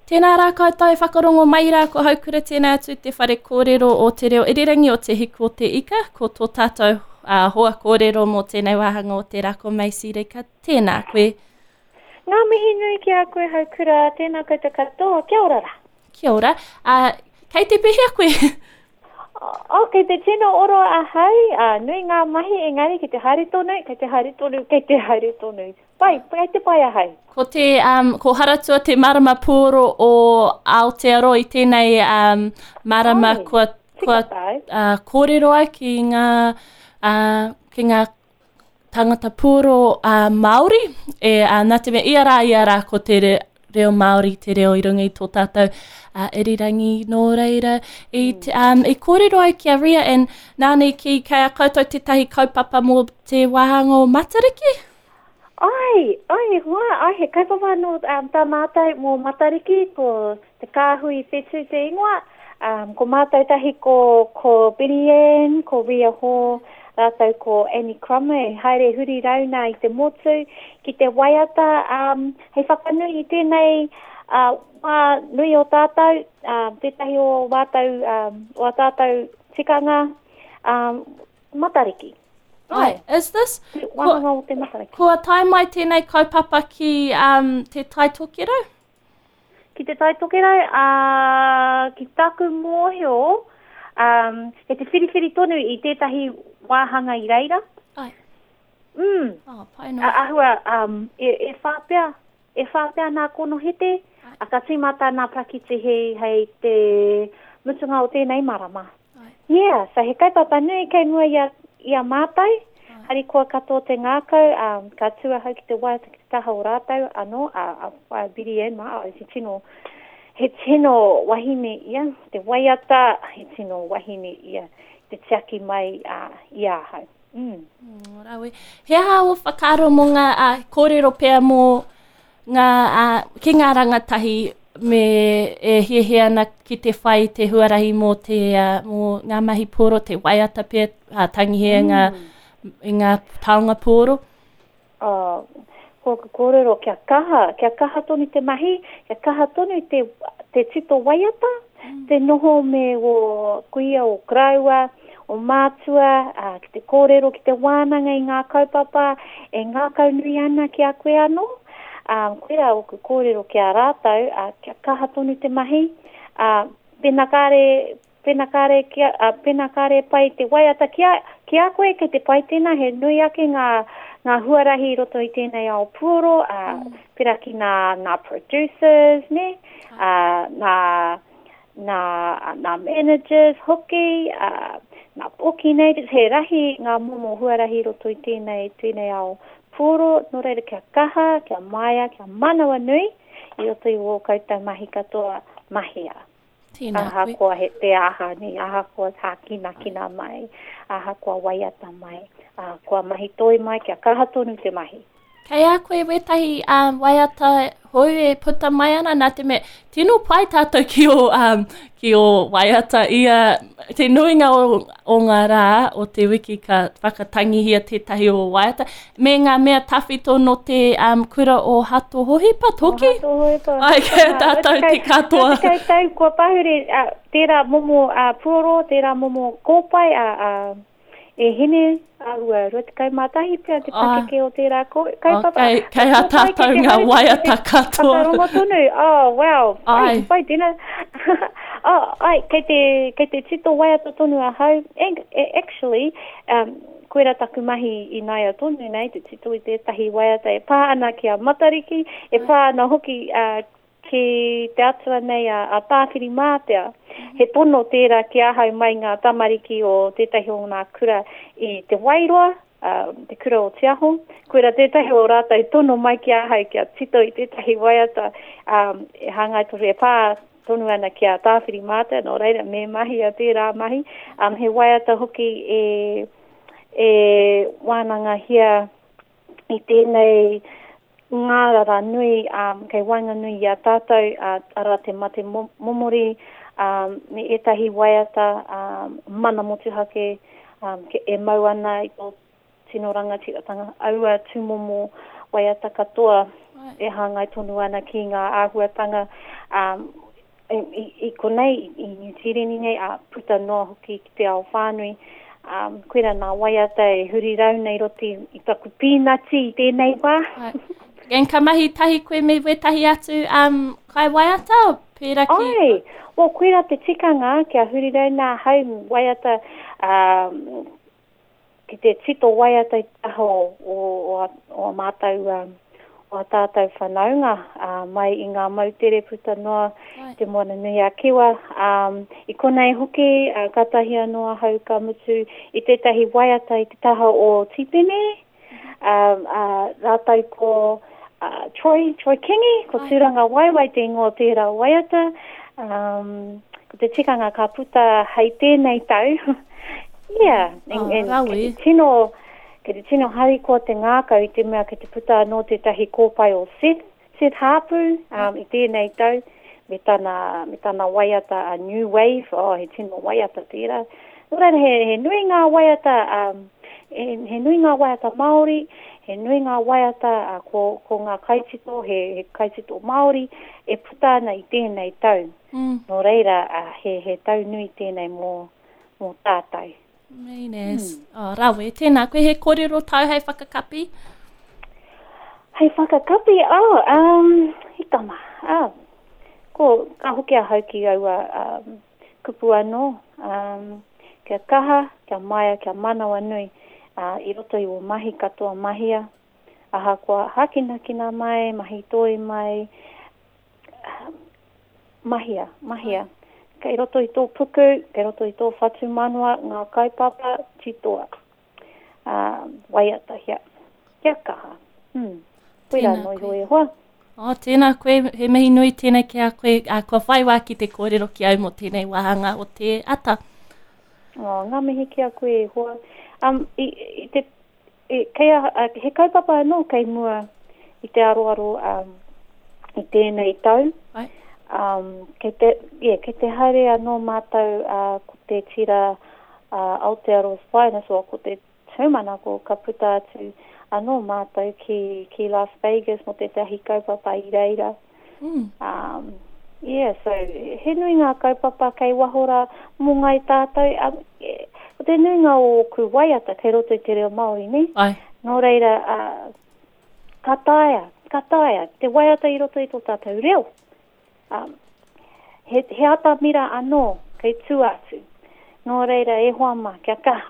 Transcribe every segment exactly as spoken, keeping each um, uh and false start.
Tēnā rā koutou whakarongo mai rā ko haukura tēnā atu te whare kōrero o te reo irirangi o te hiku o te ika, ko tō tātou uh, hoa kōrero mō tēnei wāhanga o te rako mai sirika. Tēnā koe. Ngā mihi nui ki a koe haukura, tēnā koutou katoa, kia ora rā. Kia ora. Uh, kei te pehea koe. O, kei te tino oro a hai, uh, nui ngā mahi engari ki te haere tonu, kei te haere tonu, kei te haere tonu. Pai, kei te pai a hai. Ko te, um, ko haratua te marama pōro o Aotearoa i tēnei um, marama Ai, kua, kua uh, kōrero ai ki ngā, uh, ki ngā tangata pōro uh, Māori. E uh, nā te me ia rā, ia rā ko te re, reo Māori, te reo i runga i tō tātou uh, irirangi nō reira. I, te, um, I kōrero ai ki a ria, and nānei ki kei a koutou te tahi kaupapa mō te wāhanga o Matariki. Ai, ai, wā, ai, he kaipapa no um, tā mātai mō Matariki, ko te kāhui whetū te ingoa, um, ko mātai tahi ko, ko Billy Ann, ko Ria Hall, rātou ko Annie Crummer, haere huri rauna i te motu, ki te waiata, um, hei whakanui i tēnei uh, wā nui o tātou, uh, tētahi o wātau, um, o tātou tikanga, um, Matariki. Ai, is this? Wahanga o te Matariki. Kua tai mai tēnei kaupapa ki um, te tai tokero? Ki te tai tokero, uh, ki taku mōhio, um, e te whiriwhiri tonu i tētahi wāhanga i reira. Ai. Mm. Oh, pai no. A, ahua, um, e, e whāpea, e whāpea nā kono hete, a ka tīmata nā prakiti hei, hei te mutunga o tēnei marama. Ai. Yeah, so he kaipapa nui kei mua ia, ia mātai, hari kua katoa te ngākau, um, ka tua hau ki te waiata ki te taha o rātou, anō, a, a, a biri en mā, he tino, he tino wahine ia, te waiata, he tino wahine ia, te tiaki mai uh, ia hau. Mm. Oh, rawe. He aha o whakaro mō ngā uh, kōrero pēr mō ngā, uh, ki ngā rangatahi me e hiehea ana ki te whai te huarahi mō te uh, mō ngā mahi pōro, te waiata pēr, uh, tangihea mm. ngā, i ngā taonga pōro. Uh, ko ka kōrero kia kaha, kia kaha tonu te mahi, kia kaha tonu te, te tito waiata, mm. te noho me o kuia o graua, o mātua, uh, ki te kōrero, ki te wānanga i ngā kaupapa, e ngā kaunui ana ki a koe anō. Um, koera o ku kōrero ki a rātou, uh, kia kaha tonu te mahi, uh, penakare, penakare, kia, uh, penakare pai te waiata ki a, ki a koe, kei te pai tēnā, he nui ake ngā, ngā huarahi roto i tēnei ao pūro, uh, mm. pera ki ngā, ngā producers, ne, uh, ngā, ngā, ngā managers, hoki, uh, ngā pokinators, he rahi ngā momo huarahi roto i tēnei, tēnei ao pūro, no reira kia kaha, kia maia, kia manawa nui, i roto i o koutou mahi katoa mahia. Tēnā aha koa he te aha ni, aha koa tā kina kina mai, aha koa waiata mai, aha koa mahi toi mai, kia kaha tonu te mahi. Kei a koe wetahi um, waiata hoi e puta mai ana, nā te me, tino pai tātou ki o, um, ki o waiata ia, te nuinga o, o ngā rā, o te wiki ka whakatangihia tētahi o waiata, me ngā mea tawhito no te um, kura o hato hohipa toki? O hato hohipa. Ai, kei tātou te katoa. Kei tau, kua pahure, uh, tērā momo uh, pūro, tērā momo kōpai, uh, uh, e hene arua, rua te kai mātahi pia te pakeke o tērā ko, kai oh, papa. Kei, kei ha tātou ngā waiata katoa. Whakarongo tonu, oh wow. Ai. Pai tēnā. oh, ai, kei te, kei te tito waiata tonu a hau. And, actually, um, koera taku mahi i nai a tonu nei, te tito i tētahi waiata e pā ana ki a Matariki, e pā ana hoki uh, ki te atua nei a, a tāwhiri mātea. He tono tērā ki ahau mai ngā tamariki o tētahi o ngā kura i te wairoa, uh, te kura o te aho. Koera tētahi o rātai tono mai ki ahau ki a tito i tētahi waiata, um, e hangai toru e pā tonu ana ki a tāwhiri mātea, no reira me mahi a tērā mahi. Um, he waiata hoki e, e wānanga hia i tēnei ngārara nui, um, kei wainga nui i a tātou, uh, ara te mate momori, um, me etahi waiata, um, mana motu hake, um, ke e mau ana i tō tino rangatiratanga, aua tūmomo waiata katoa, e hangai tonu ana ki ngā āhuatanga, um, i, i, i konei, i New Zealand nei, a puta noa hoki ki te ao whānui, um, koera nā waiata e huri rau nei roti i taku pīnati i tēnei wā. En ka mahi tahi koe me wetahi atu um, kai waiata o pērā ki? Ai, o koera te tikanga kia huri rau nā hau waiata um, ki te tito waiata i taho o, o, o mātau um, o tātou whanaunga uh, mai i ngā mautere puta noa right. Te moana nui a kiwa. Um, I konei hoki, uh, katahi anoa hau ka mutu i tētahi waiata i te taha o Tipene. Mm-hmm. Um, uh, rātou ko uh, Troy, Troy Kingi, ko right. Tūranga Waiwai te ingoa tērā waiata. Um, ko te tikanga ka puta hei tēnei tau. Yeah, oh, en, en ke te tino, ke te tino hari ko te ngākau i te mea ke te puta no te tahi kōpai o Seth, Seth Harpu, um, i tēnei tau, me tana, me tana waiata a New Wave, oh, he tino waiata tērā. Ura, he, he nui ngā waiata, um, he, he nui ngā waiata Māori, he nui ngā waiata uh, ko, ko ngā kaitito, he, he kaitito Māori, e puta ana i tēnei tau. Mm. No reira, uh, he, he tau nui tēnei mō, mō tātai. Meines. Hmm. Oh, rawe, tēnā, koe he kōrero tau hei whakakapi? Hei whakakapi? Oh, um, hitama. Oh. Ko, ka hoki a hauki aua um, kupu anō. Um, kia kaha, kia maia, kia manawa nui. Uh, I roto i o mahi katoa mahia. Aha kua hakinakina mai, mahi toi mai. Uh, mahia, mahia. Kei roto i tō puku, kei roto i tō whatu manua, ngā kaipapa, titoa. Uh, waiata hia. Kia kaha. Hmm. Koera noi hoi hoa. O, tēnā koe, he mihi nui tēnei ki a koe, a kua whaiwā ki te kōrero ki au mo tēnei wahanga o te ata. O, ngā mihi ki a koe hoa. Um, i, i te, i, kei a, a, he kaipapa anō kei mua i te aroaro um, i tēnei tau. Ai. Um, kei te, yeah, kei te haere anō mātou uh, ko te tira uh, Aotearoa's Finest, o ko te tūmanako ka puta atu anō mātou ki, ki Las Vegas mo te tahi kaupapa i reira. Mm. Um, yeah, so he nui ngā kaupapa kei wahora mō ngai tātou. Um, yeah, ko te nui ngā o ku waiata kei roto i te reo Māori, ne? Ai. Nō reira, uh, ka taia, ka taia, te waiata i roto i tō tātou reo. Um, he, he ata mira anō kei tū atu. Nō reira e hoama, kia kaha.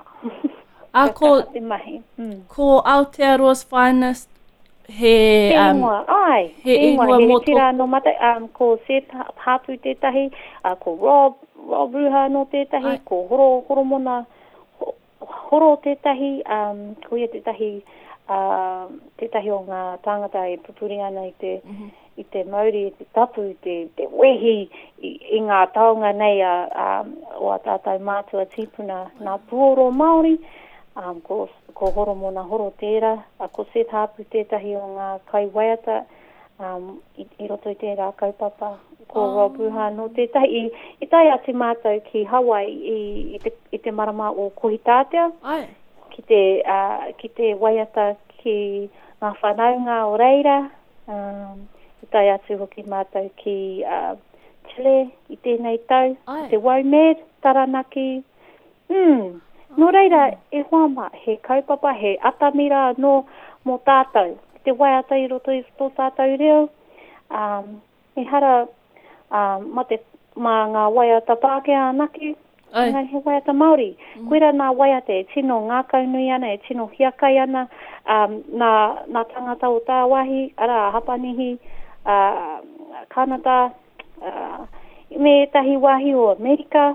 A kia ko, kaha te mahi. Mm. Ko Aotearoa's Finest, he... He um, ingoa, ai. He ingoa he, mo he tira anō mata, um, ko Seth Harpu tētahi, uh, ko Rob, Rob Ruha no tētahi, ai. Ko Horo, Horomona, ho, Horo tētahi, um, ko ia tētahi, uh, tētahi o ngā tangata e pupuri ana i te... Mm-hmm. I te mauri, i te tapu, i te, te wehi, i, i ngā taonga nei a, a, o a tātai mātua tipuna ngā puoro Māori, um, ko, ko Horomona horo tērā, a ko Seth Harpu tētahi o ngā kai waiata, um, i, i roto i tērā kaupapa, ko oh. Rob Ruha no tētahi, i, i tai ati mātou ki Hawaii, i, i, te, i te marama o Kohitātea, Ai. Ki, te, uh, ki te waiata ki ngā whanaunga o reira, um, tai atu hoki mātou ki uh, Chile i tēnei tau, Ai. Te Waumed, Taranaki. Mm. No reira, e hoama, he kaupapa, he atamira no mō tātou. Te waiata i roto i tō tātou reo. Um, he hara, um, ma, te, ma ngā waiata Pākehā anaki, ngā he waiata Māori. Mm. Koera nā waiata e tino ngākau nui ana, e tino hiakai ana, um, nā, nā tangata o tā wahi, ara hapanihi, Uh, Canada, uh, me tahi wahi o Amerika.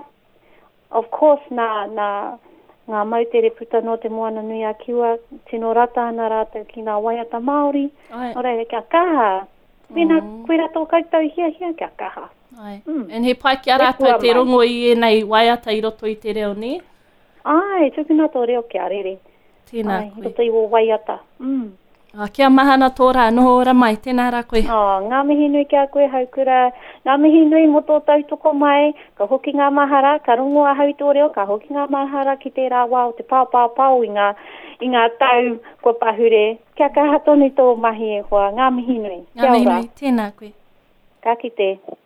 Of course, nā, nā, ngā mautere puta no te moana nui a kiwa, tino rata ana rātou ki ngā waiata Māori. O reira, kia kaha. Pena, mm. koe rato koutou hia hia, kia kaha. Ai. Mm. En he pai kia rātou te rongo i e nei waiata i roto i te reo ni? Ai, tukuna tō reo kia rere. Tēnā Ai, koe. roto i o waiata. Mm. Ah, kia mahana tōra, noho ora mai, tēnā rā koe. Oh, ngā mihi nui kia koe haukura, ngā mihi nui mo tō tautoko mai, ka hoki ngā mahara, ka rongo a hau tō reo, ka hoki ngā mahara ki tērā wā o te pāu pāu pāu i ngā, i ngā tau kua pahure. Kia kaha tonu tō mahi e hoa, ngā mihi nui. Ngā mihi nui, tēnā koe. Ka kite.